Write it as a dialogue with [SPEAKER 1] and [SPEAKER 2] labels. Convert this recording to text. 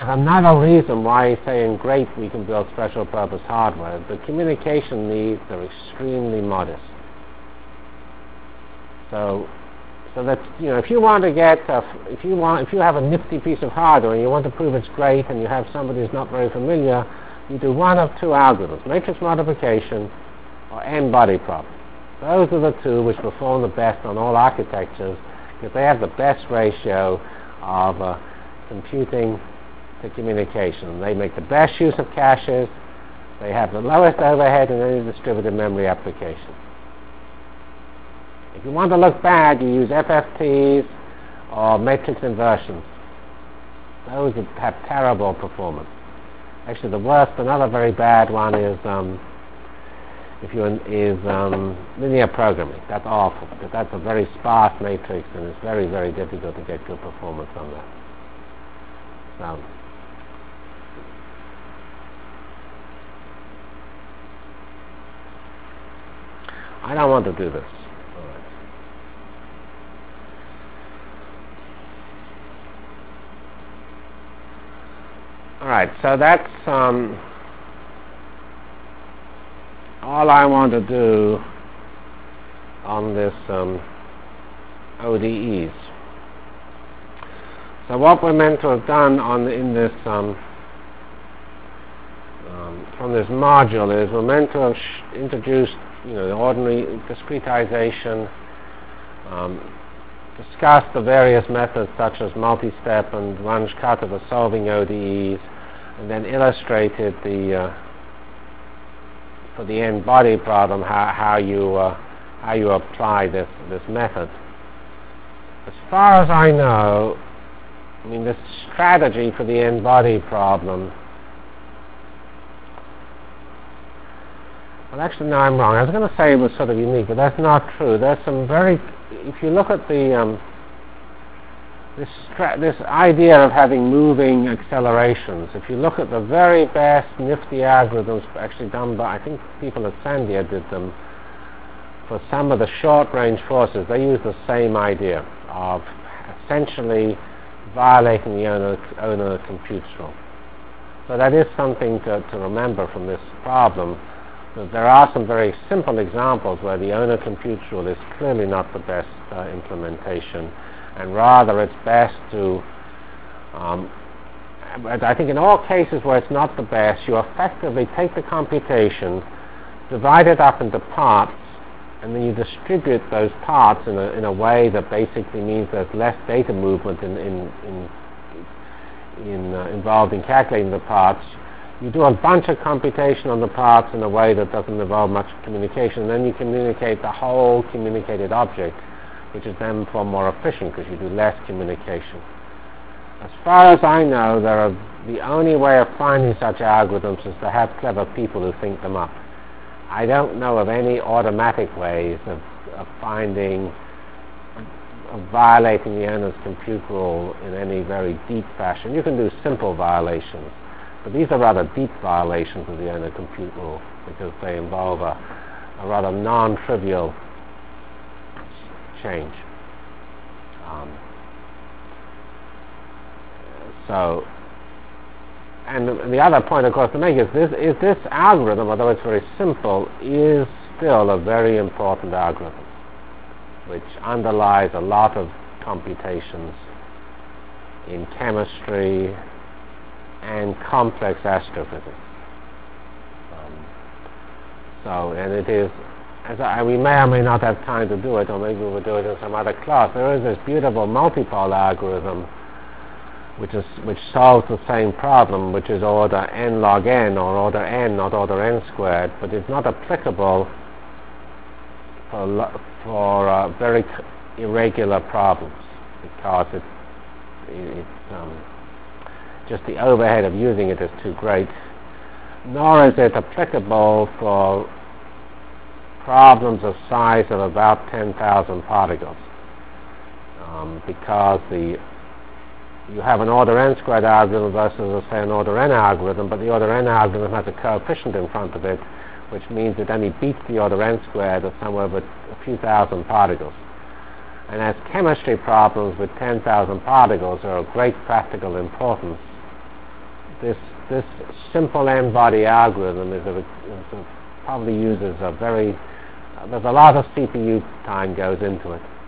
[SPEAKER 1] Another reason why, say, in GREAT we can build special purpose hardware, the communication needs are extremely modest. So that, if you want to get, if you have a nifty piece of hardware and you want to prove it's great, and you have somebody who's not very familiar, you do one of two algorithms: matrix multiplication or n-body problem. Those are the two which perform the best on all architectures, because they have the best ratio of computing to communication. They make the best use of caches. They have the lowest overhead in any distributed memory application. If you want to look bad, you use FFTs or matrix inversions. Those have terrible performance. Actually, the worst, another very bad one is linear programming. That's awful, because that's a very sparse matrix, and it's very, very difficult to get good performance on that. So, I don't want to do this. All right, so that's all I want to do on this ODEs. So what we're meant to have done in this from this module is we're meant to have introduced the ordinary discretization, discussed the various methods such as multi-step and Runge-Kutta for solving ODEs, and then illustrated for the n-body problem how you apply this method. As far as I know, the strategy for the n-body problem. Well, actually, no, I'm wrong. I was going to say it was sort of unique, but that's not true. There's some if you look at the this idea of having moving accelerations, if you look at the very best nifty algorithms actually done by, I think people at Sandia did them, for some of the short-range forces, they use the same idea of essentially violating the owner compute rule. So that is something to remember from this problem. There are some very simple examples where the owner compute rule is clearly not the best implementation, and rather it's best to, I think in all cases where it's not the best, you effectively take the computation, divide it up into parts, and then you distribute those parts in a way that basically means there's less data movement involved in calculating the parts. You do a bunch of computation on the parts in a way that doesn't involve much communication, and then you communicate the whole communicated object, which is then far more efficient because you do less communication. As far as I know, the only way of finding such algorithms is to have clever people who think them up. I don't know of any automatic ways of violating the owner's compute rule in any very deep fashion. You can do simple violations, but these are rather deep violations of the owner compute rule because they involve a rather non-trivial change. And the other point, of course, to make is this algorithm, although it's very simple, is still a very important algorithm, which underlies a lot of computations in chemistry and complex astrophysics. And it is, we may or may not have time to do it, or maybe we'll do it in some other class. There is this beautiful multipole algorithm which solves the same problem, which is order n log n, or order n, not order n squared, but it's not applicable for very irregular problems because it's just the overhead of using it is too great. Nor is it applicable for problems of size of about 10,000 particles because you have an order n squared algorithm versus, say, an order n algorithm, but the order n algorithm has a coefficient in front of it, which means it only beats the order n squared of somewhere but a few thousand particles. And as chemistry problems with 10,000 particles are of great practical importance, this simple n-body algorithm probably uses a very there's a lot of CPU time goes into it.